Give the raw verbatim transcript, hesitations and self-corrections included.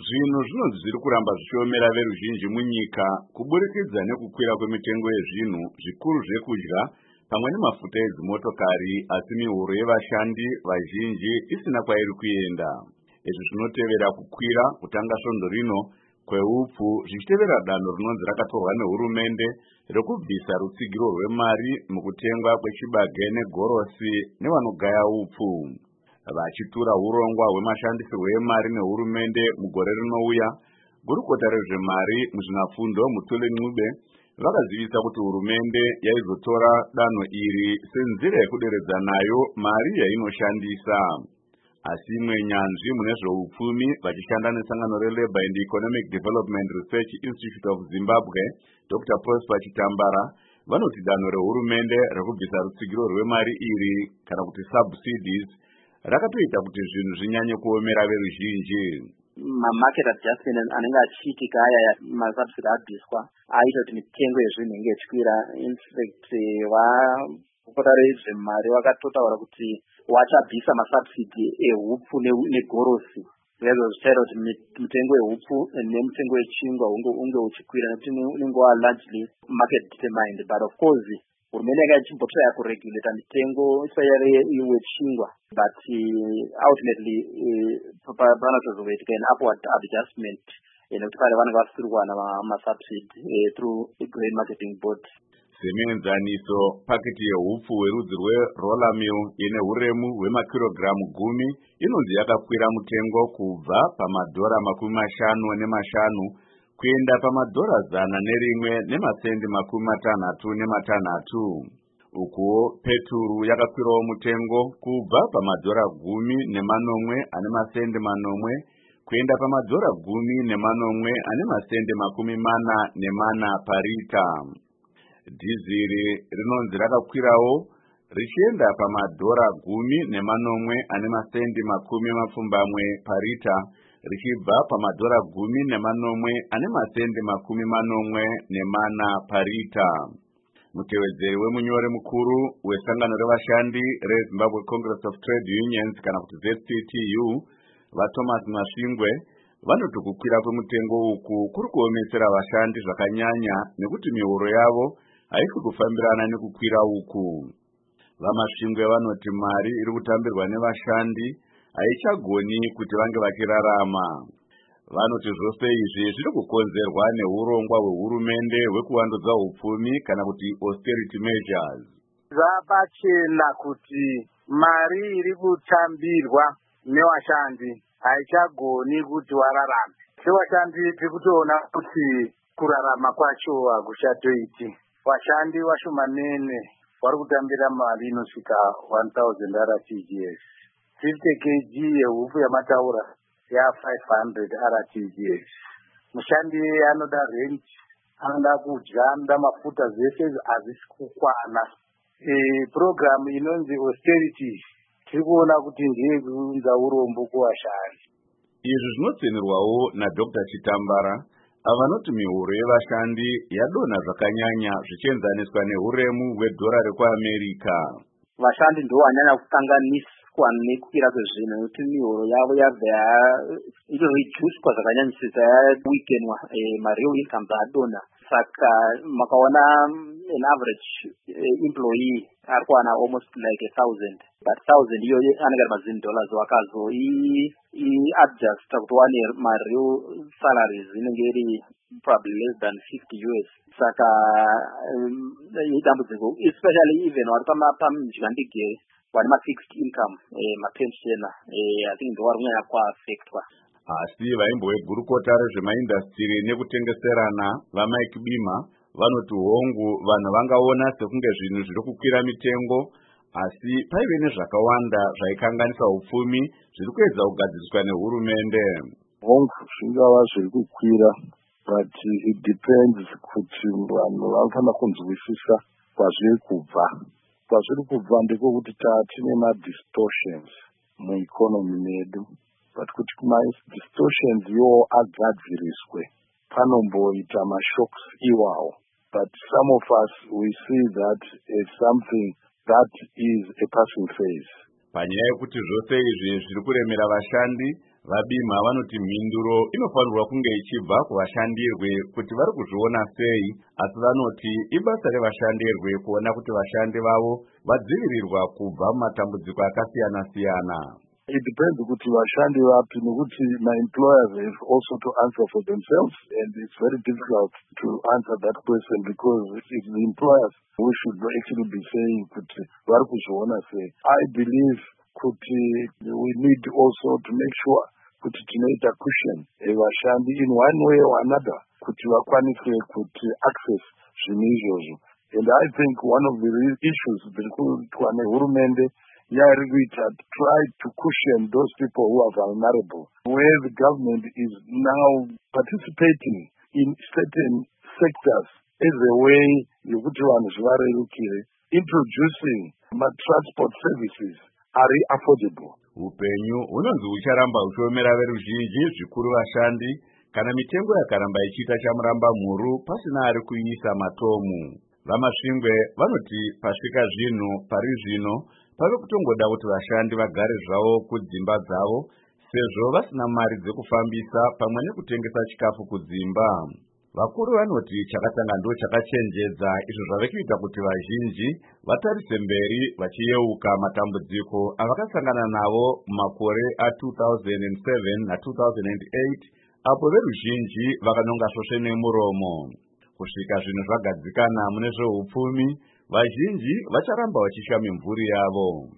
Zvinhu zvinonzi zviri kuramba zvichiomera veruzhinji munyika kuburikidza nekukwira kwemitengo yezvinhu zvikuru zvekudya pamwe nemafuta edzimotokari, asi mihoro yevashandi vazhinji isina kwairi kuenda. Izvi zvinotevera kukwira kutanga svondo rino kweupfu zvichitevera danho rinonzi rakatorwa nehurumende rekubvisa rutsigiro rwemari mukutengwa kwechibage negorosi nevanogaya upfu. Vachitura urongwa hwemashandisirwo emari nehurumende mugore rinouya, gurukota rezvemari muzvinafundo Mutule Ncube vakazivisa kuti hurumende yaizotora danho iri senzira yekuderedza nayo mari yainoshandisa. Asi imwe nyanzvi mune zveupfumi vachishanda nesangano reLabour and Economic Development Research Institute of Zimbabwe, Doctor Prosper Chitambara, vanoti danho rehurumende rekubvisa rutsigiro rwemari iri kana kuti subsidies rakatoita kuti zvinhu zvinyanye kuomera veruzhinji. Ma-market adjustment anenge achiitika aya masubsidy abviswa aita kuti mitengo yezvinhu inenge ichikwira. In fact, vapota rezvemari vakatotaura kuti vachabvisa masubsidy ehupfu negorosi. Zvezvo zvichaita kuti mitengo yehupfu nemitengo yechingwa unge uchikwira nekuti unenge wa largely market determined. But of course hurumende yanga ichimbotraya kuregulata mitengo isayari wechingwa, but uh, ultimately panotozoitika an upward adjustment nekuti pale vanenge vasirwa namasubsidy uh, through grain marketing board. Semeenzaniso, paketi yehupfu werudzi rweroller mill ine huremu hwemakirogiramu gumi inonzi yakakwira mutengo kubva pamadhora makumi mashanu nemashanu kuenda pamadhora zana nerimwe nemasendi makumi matanhatu nematanhatu. Ukuwo peturu yakakwirawo mutengo kubva pamadhora gumi nemanomwe ane masendi manomwe kuenda pamadhora gumi nemanomwe ane masendi makumi mana nemana parita. Dhiziri rinonzi rakakwirawo richienda pamadhora gumi nemanomwe ane masendi makumi mapfumbamwe parita richibva pamadhora gumi nemanomwe ane masendi makumi manomwe nemana parita. Mutevedzeri wemunyori mukuru wesangano revashandi reZimbabwe Congress of Trade Unions kana kuti Z C T U vaThomas Masvingwe vanoti kukwira kwemutengo uku kuri kuomesera vashandi zvakanyanya nekuti mihoro yavo haisi kufambirana nekukwira uku. VaMasvingwe vanoti mari iri kutambirwa nevashandi haichagoni kuti vange vachirarama. Vanoti zvose izvi zviri kukonzerwa neurongwa hwehurumende hwekuvandudza upfumi kana kuti austerity measures. Zvapachena kuti mari iri kutambirwa nevashandi haichagoni kuti vararame. Sevashandi tiri kutoona kuti kurarama kwacho hakuchatoiti. Vashandi vashomanene vari kutambira mari inosvika one thousand R T G S. fifty kilograms yehupfu yamataura ya five hundred R T G S. Mushandi anoda rent, anoda kudya, anoda mafuta, zvese hazvisi kukwana. E, program inonzi austerity tiri kuona kuti ndiye kuunza urombo kuvashandi. Izvi zvinotsenurwawo naDr Chitambara avanoti mihoro yevashandi yadonha zvakanyanya zvichienzaniswa nehuremu hwedhora rekuAmerica. Vashandi ndivo vanyanya kukanganiswa nekukwira kwezvinhu nekuti mihoro yavo yabva yareduced zvakanyanyisisa, yaweakenwa, ma-real income adonha. Saka makaona an average employee ari kuwana almost like a thousand, but thousand iyo anenge ari mazini dollars. Wakazo i-adjust kuti wane ma-real salaries inenge iri probably less than fifty U S. Saka idambudziko, especially even vari pamujigandike vane ma-fixed income, ma-pensioner, I think ndo vari kunyanya kuaffectwa. Asi vaimbo vegurukota rezvemaindastiri nekutengeserana vaMike Bima vanoti hongu vanhu vangaona sekunge zvinhu zviri kukwira mitengo, asi paive nezvakawanda zvaikanganisa upfumi zviri kuedza kugadziriswa nehurumende. Hongu zvingava zviri kukwira, but it depends kuti vanhu vanofana kunzwisisa kwazviri kubva. Kwazviri kubva ndiko kuti tine ma-distortions mueconomy medu. But kuti ma-distortions iwo agadziriswe panomboita ma-shocks iwawo. But some of us, we see that as something that is a passing phase. Panyaya yekuti zvose izvi zviri kuremera vashandi, Vabima vanoti mhinduro inofanirwa kunge ichibva kuvashandirwe kuti vari kuzviona sei, asi vanoti ibasa revashandirwe kuona kuti vashandi vavo vadzivirirwa kubva mumatambudziko akasiyana-siyana. It depends kuti vashandi vapi nekuti ma-employers have also to answer for themselves, and it's very difficult to answer that question because it's the employers who should actually be saying kuti vari kuzviona sei. I believe kuti we need also to make sure kuti tinoita cushion vashandi in one way or another kuti vakwanise kuti access zvinhu izvozvo. And I think one of the real issues zviri kuitwa nehurumende yairi kuita try to cushion those people who are vulnerable, where the government is now participating in certain sectors as a way yokuti vanhu zvivarerukire, introducing ma-transport services are affordable. Upenyu hunonzi hucharamba huchiomera veruzhinji, zvikuru vashandi, kana mitengo yakaramba ichiita chamuramba mhuru pasina ari kuiisa matomu. Vamasvingwe vanoti pasvika zvinhu pari zvino pave kutongoda kuti vashandi vagare zvavo kudzimba dzavo sezvo vasina mari dzekufambisa pamwe nekutengesa chikafu kudzimba. Vakuru vanoti chakatanga ndo chakachenjedza, izvo zvave kuita kuti vazhinji vatarise mberi vachiyeuka matambudziko avakasangana navo mumakore a two thousand seven na two thousand eight apo veruzhinji vakanonga svosve nemuromo. Kusvika zvinhu zvagadzikana mune zveupfumi, vazhinji vacharamba vachishama mimvuri yavo.